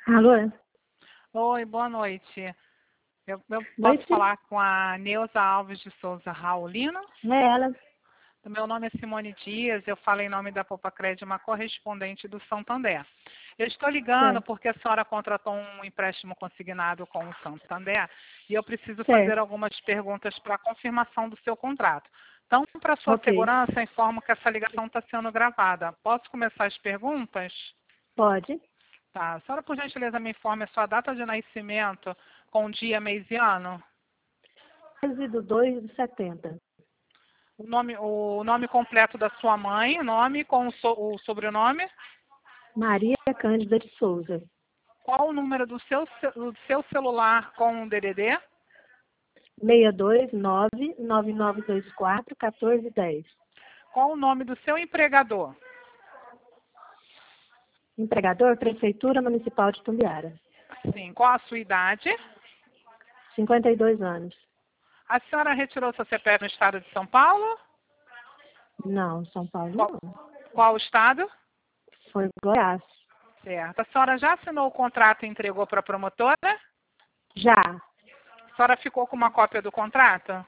Alô? Oi, boa noite. Eu posso Noite? falar com a Neuza Alves de Souza Raulino? É ela. O meu nome é Simone Dias, eu falo em nome da Popacred, uma correspondente do Santander. Eu estou ligando Certo. porque a senhora contratou um empréstimo consignado com o Santander e eu preciso fazer Certo. algumas perguntas para confirmação do seu contrato. Então, para sua Ok. segurança, informo que essa ligação está sendo gravada. Posso começar as perguntas? Pode. Tá. A senhora, por gentileza, me informe a sua data de nascimento com dia, mês e ano? 13/2/70. O nome completo da sua mãe, nome com o sobrenome. Maria Cândida de Souza. Qual o número do seu celular com o DDD? 629-9924-1410. Qual o nome do seu empregador? Empregador, Prefeitura Municipal de Tumbiara. Sim. Qual a sua idade? 52 anos. A senhora retirou seu CPF no estado de São Paulo? Não, São Paulo Qual, não. qual estado? Foi Goiás. Certo. A senhora já assinou o contrato e entregou para a promotora? Já. A senhora ficou com uma cópia do contrato?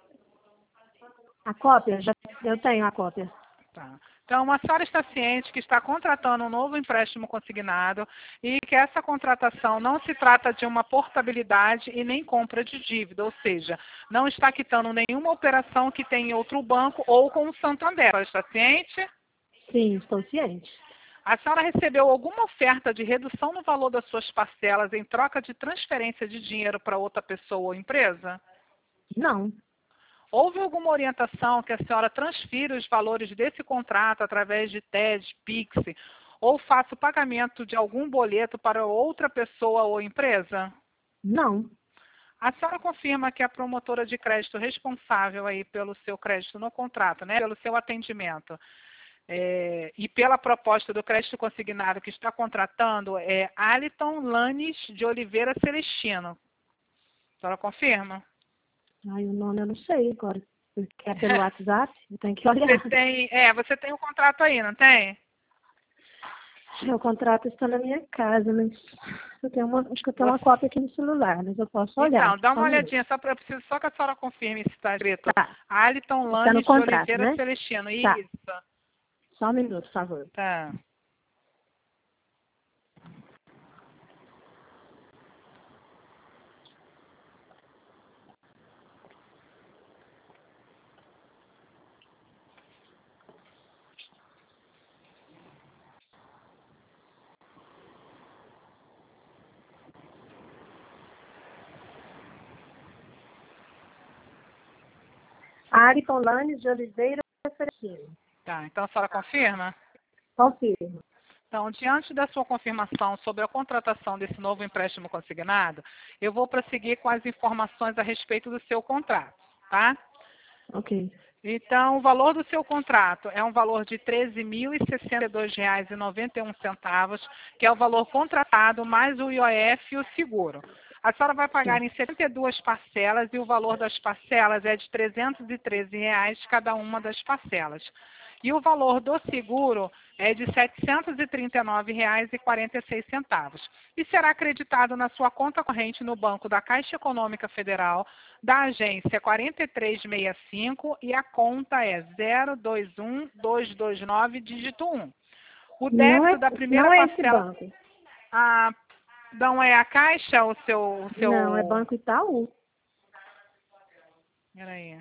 A cópia? Eu tenho a cópia. Tá. Então, a senhora está ciente que está contratando um novo empréstimo consignado e que essa contratação não se trata de uma portabilidade e nem compra de dívida, ou seja, não está quitando nenhuma operação que tem em outro banco ou com o Santander. A senhora está ciente? Sim, estou ciente. A senhora recebeu alguma oferta de redução no valor das suas parcelas em troca de transferência de dinheiro para outra pessoa ou empresa? Não. Houve alguma orientação que a senhora transfira os valores desse contrato através de TED, Pix, ou faça o pagamento de algum boleto para outra pessoa ou empresa? Não. A senhora confirma que a promotora de crédito responsável aí pelo seu crédito no contrato, né, pelo seu atendimento, e pela proposta do crédito consignado que está contratando é Aliton Lanes de Oliveira Celestino. A senhora confirma? Ai, o nome eu não sei agora. Porque é pelo WhatsApp, eu tenho que Você olhar. tem o contrato aí, não tem? Meu contrato está na minha casa, mas acho que eu tenho uma Você- cópia aqui no celular, mas eu posso olhar. Então, dá Só uma um minuto. olhadinha, eu preciso só que a senhora confirme se está escrito Tá. Aliton Está no Lanes de contrato, Oliveira né? Celestino. Tá. Isso. Só um minuto, por favor. Tá. Ariton Lanes de Oliveira Celestino. Tá. Então, a senhora confirma? Confirmo. Então, diante da sua confirmação sobre a contratação desse novo empréstimo consignado, eu vou prosseguir com as informações a respeito do seu contrato, tá? Ok. Então, o valor do seu contrato é um valor de R$ 13.062,91, que é o valor contratado mais o IOF e o seguro. A senhora vai pagar Sim. em 72 parcelas e o valor das parcelas é de R$ 313 cada uma das parcelas. E o valor do seguro é de R$ 739,46 e será acreditado na sua conta corrente no Banco da Caixa Econômica Federal, da agência 4365 e a conta é 021229, dígito 1. O débito da primeira Não é esse parcela, banco. a, não é a Caixa, o Não, é seu... Banco Itaú. Peraí.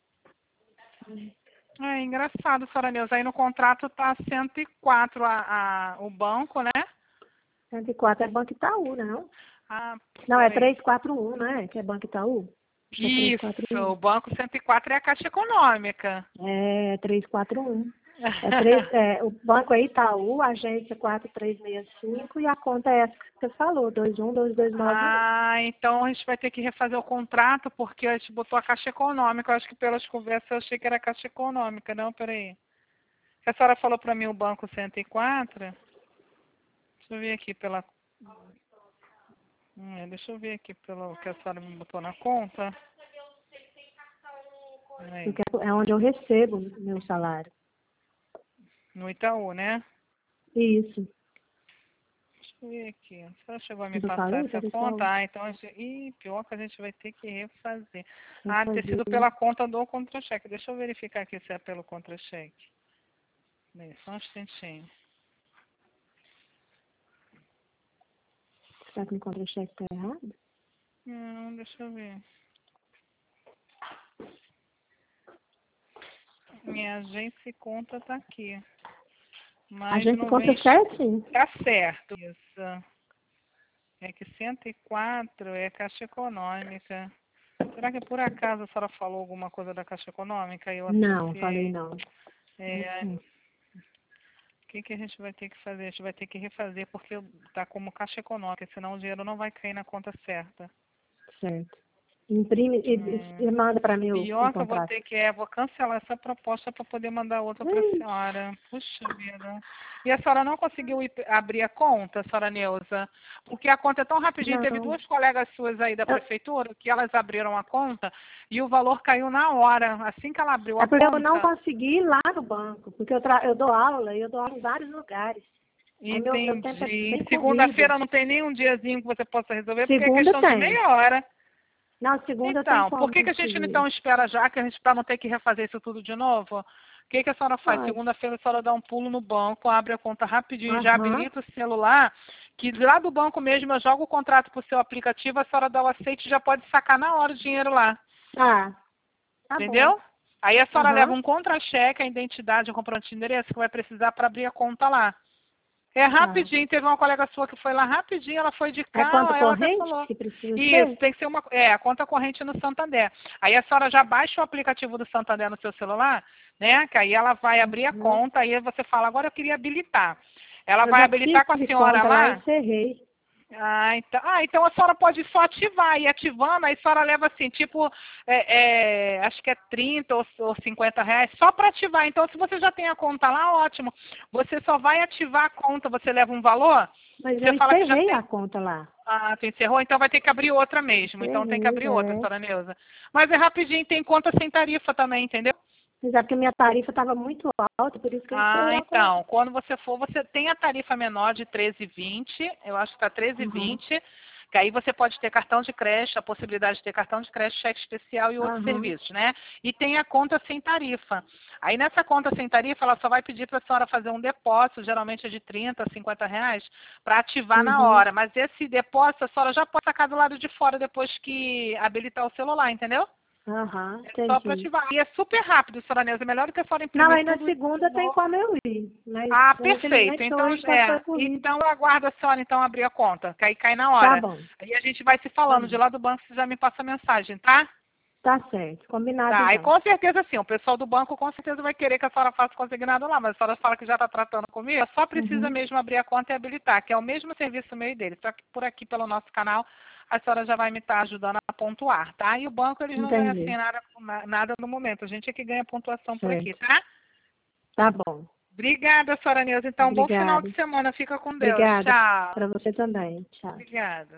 É engraçado, senhora Neuza, aí no contrato está 104 o banco, né? 104 é Banco Itaú, não? Ah, Não, é peraí. 341, né? Que é Banco Itaú? Acho que é Isso, 341. o banco 104 é a Caixa Econômica. É 341. O banco é Itaú, agência 4365 e a conta é essa que você falou, 212291. Ah, então a gente vai ter que refazer o contrato porque a gente botou a Caixa Econômica. Eu acho que pelas conversas eu achei que era a Caixa Econômica. Não, peraí. A senhora falou para mim o banco 104? Deixa eu ver aqui pela... deixa eu ver aqui pelo que a senhora me botou na conta. Peraí. Porque é onde eu recebo meu salário. No Itaú, né? Isso. eu ver aqui. A senhora chegou a me Eu passar falei, essa pessoal? conta? Ah, então... Ih, pior que a gente vai ter que refazer. Ah, ter Refazer. sido pela conta do contra-cheque. Deixa eu verificar aqui se é pelo contra-cheque. Bem, só um instantinho. Será que o contra-cheque tá errado? Não, deixa eu ver. Minha agência e conta tá aqui. Mas A gente não conta vem... certinho. Tá certo. Isso. É que 104 é Caixa Econômica. Será que por acaso a senhora falou alguma coisa da Caixa Econômica e eu Não, associei? falei não. É, o que a gente vai ter que fazer? A gente vai ter que refazer porque tá como Caixa Econômica, senão o dinheiro não vai cair na conta certa. Certo. Imprime e manda para mim o Pior que eu vou contrato. ter que vou cancelar essa proposta para poder mandar outra para a senhora. Puxa vida. E a senhora não conseguiu abrir a conta, senhora Neuza? Porque a conta é tão rapidinho. Teve Não. duas colegas suas aí da prefeitura que elas abriram a conta e o valor caiu na hora, assim que ela abriu a É porque conta. eu não consegui ir lá no banco, porque eu dou aula e eu dou aula em vários lugares. Aí meu tempo é Entendi. bem Segunda-feira corrido. não tem nem um diazinho que você possa resolver, porque é Segunda questão de tem. meia hora. Na segunda tem Então, por como que a gente conseguir. então espera já, que a gente para não ter que refazer isso tudo de novo? O que a senhora faz? Pode. Segunda-feira a senhora dá um pulo no banco, abre a conta rapidinho, já Aham. habilita o celular, que lá do banco mesmo eu jogo o contrato pro seu aplicativo, a senhora dá o aceite e já pode sacar na hora o dinheiro lá. Tá. Tá Entendeu? bom. Aí a senhora leva Aham. um contra-cheque, a identidade, um comprovante de endereço que vai precisar para abrir a conta lá. É Tá. rapidinho, teve uma colega sua que foi lá rapidinho, ela foi de É carro, conta aí ela até corrente falou. que precisa Isso, ser? tem que ser a conta corrente no Santander. Aí a senhora já baixa o aplicativo do Santander no seu celular, né? Que aí ela vai abrir a Uhum. conta, aí você fala, agora eu queria habilitar. Ela Eu vai já habilitar com a tive senhora conta lá, lá. encerrei. Então a senhora pode só ativar, e ativando, aí a senhora leva assim, tipo, acho que é 30 ou 50 reais, só para ativar. Então, se você já tem a conta lá, ótimo. Você só vai ativar a conta, você leva um valor, Mas eu você fala que já encerrei tem. a conta lá. Ah, tu encerrou? Então vai ter que abrir outra mesmo. Então tem que Encerrei, abrir outra, é. senhora Neuza. Mas é rapidinho, tem conta sem tarifa também, entendeu? Mas é porque minha tarifa estava muito alta, por isso que eu Ah, encerrei a conta. então, quando você for, você tem a tarifa menor de 13,20, eu acho que está Uhum. 13,20, que aí você pode ter cartão de crédito, a possibilidade de ter cartão de crédito, cheque especial e outros Aham. serviços, né? E tem a conta sem tarifa. Aí nessa conta sem tarifa, ela só vai pedir para a senhora fazer um depósito, geralmente é de 30 a 50 reais, para ativar na Uhum. hora. Mas esse depósito a senhora já pode sacar do lado de fora depois que habilitar o celular, entendeu? Aham, É só para entendi. ativar. E é super rápido, senhora Neuza. É melhor do que a senhora Não, imprimir aí na tudo segunda de tem novo. como eu ir. Mas Ah, perfeito. infelizmente Então, hoje foi corrido. então eu aguardo a senhora então abrir a conta, que aí cai na Tá hora. bom, Aí a gente vai se tá falando de bom. lá do banco, você já me passa a mensagem, tá? Tá certo, combinado Tá, aí então. com certeza sim, o pessoal do banco com certeza vai querer que a senhora faça consignado lá, mas a senhora fala que já está tratando comigo, só precisa Uhum. mesmo abrir a conta e habilitar, que é o mesmo serviço meu e dele, só que por aqui pelo nosso canal a senhora já vai me estar ajudando a pontuar, tá? E o banco eles não ganham assim Entendi. nada no momento, a gente é que ganha pontuação por aqui, Certo. tá? Tá bom. Obrigada, senhora Neuza. Então, bom final Obrigada. de semana. Fica com Deus. Obrigada Tchau. para você também. Tchau. Obrigada.